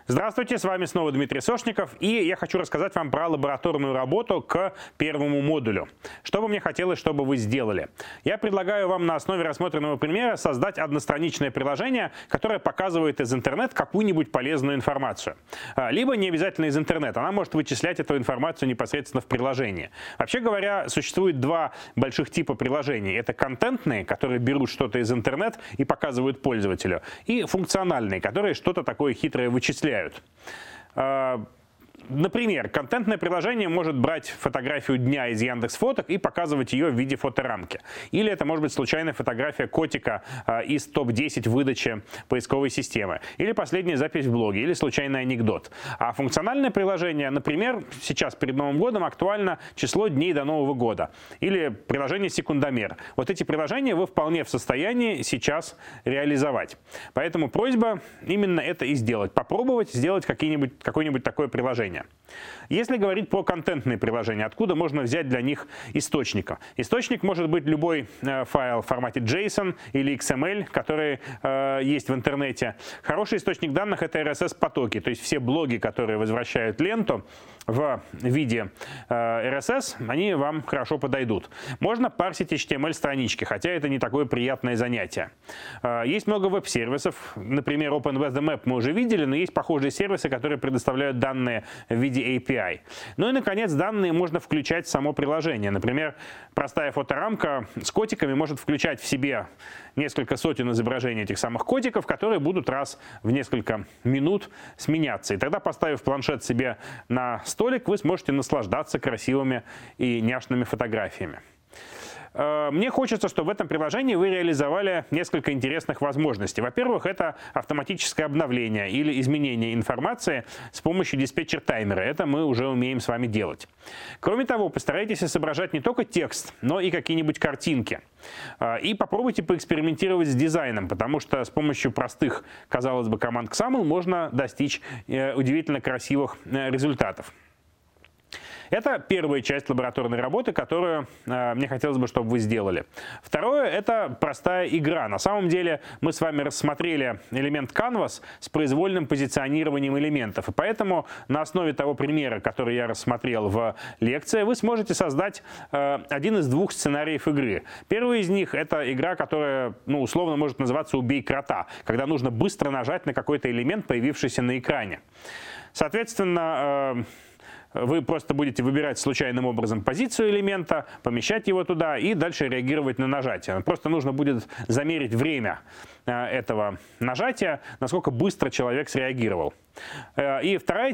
Здравствуйте, с вами снова Дмитрий Сошников, и я хочу рассказать вам про лабораторную работу к первому модулю. Что бы мне хотелось, чтобы вы сделали? Я предлагаю вам на основе рассмотренного примера создать одностраничное приложение, которое показывает из интернета какую-нибудь полезную информацию. Либо не обязательно из интернета, она может вычислять эту информацию непосредственно в приложении. Вообще говоря, существует два больших типа приложений. Это контентные, которые берут что-то из интернета и показывают пользователю, и функциональные, которые что-то такое хитрое вычисляют. Например, контентное приложение может брать фотографию дня из Яндекс.Фоток и показывать ее в виде фоторамки. Или это может быть случайная фотография котика из топ-10 выдачи поисковой системы. Или последняя запись в блоге, или случайный анекдот. А функциональное приложение, например, сейчас перед Новым годом актуально число дней до Нового года. Или приложение секундомер. Вот эти приложения вы вполне в состоянии сейчас реализовать. Поэтому просьба именно это и сделать. Попробовать сделать какое-нибудь такое приложение. Если говорить про контентные приложения, откуда можно взять для них источника? Источник может быть любой файл в формате JSON или XML, который есть в интернете. Хороший источник данных — это RSS-потоки, то есть все блоги, которые возвращают ленту в виде RSS, они вам хорошо подойдут. Можно парсить HTML-странички, хотя это не такое приятное занятие. Есть много веб-сервисов, например, OpenWebMap мы уже видели, но есть похожие сервисы, которые предоставляют данные в виде API. Ну и, наконец, данные можно включать в само приложение. Например, простая фоторамка с котиками может включать в себе несколько сотен изображений этих самых котиков, которые будут раз в несколько минут сменяться. И тогда, поставив планшет себе на столик, вы сможете наслаждаться красивыми и няшными фотографиями. Мне хочется, чтобы в этом приложении вы реализовали несколько интересных возможностей. Во-первых, это автоматическое обновление или изменение информации с помощью диспетчер-таймера. Это мы уже умеем с вами делать. Кроме того, постарайтесь изображать не только текст, но и какие-нибудь картинки. И попробуйте поэкспериментировать с дизайном, потому что с помощью простых, казалось бы, команд XAML можно достичь удивительно красивых результатов. Это первая часть лабораторной работы, которую мне хотелось бы, чтобы вы сделали. Второе — это простая игра. На самом деле мы с вами рассмотрели элемент Canvas с произвольным позиционированием элементов. И поэтому на основе того примера, который я рассмотрел в лекции, вы сможете создать один из двух сценариев игры. Первый из них — это игра, которая условно может называться «Убей крота», когда нужно быстро нажать на какой-то элемент, появившийся на экране. Соответственно, вы просто будете выбирать случайным образом позицию элемента, помещать его туда и дальше реагировать на нажатие. Просто нужно будет замерить время этого нажатия, насколько быстро человек среагировал. И второй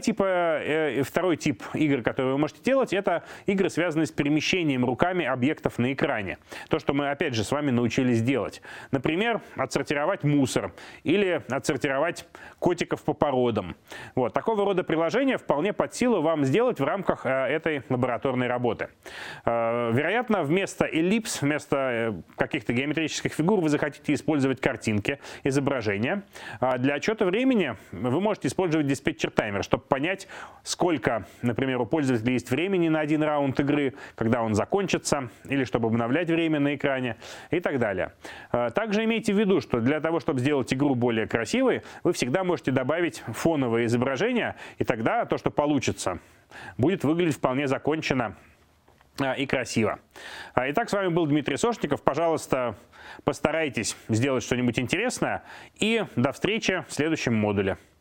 тип игр, которые вы можете делать, это игры, связанные с перемещением руками объектов на экране. То, что мы опять же с вами научились делать. Например, отсортировать мусор или отсортировать котиков по породам. Вот. Такого рода приложения вполне под силу вам сделать в рамках этой лабораторной работы. Вероятно, вместо эллипс, вместо каких-то геометрических фигур вы захотите использовать картинки, изображения. Для отчета времени вы можете использовать диспетчер-таймер, чтобы понять, сколько, например, у пользователя есть времени на один раунд игры, когда он закончится, или чтобы обновлять время на экране и так далее. Также имейте в виду, что для того, чтобы сделать игру более красивой, вы всегда можете добавить фоновое изображение, и тогда то, что получится, будет выглядеть вполне законченно и красиво. Итак, с вами был Дмитрий Сошников. Пожалуйста, постарайтесь сделать что-нибудь интересное, и до встречи в следующем модуле.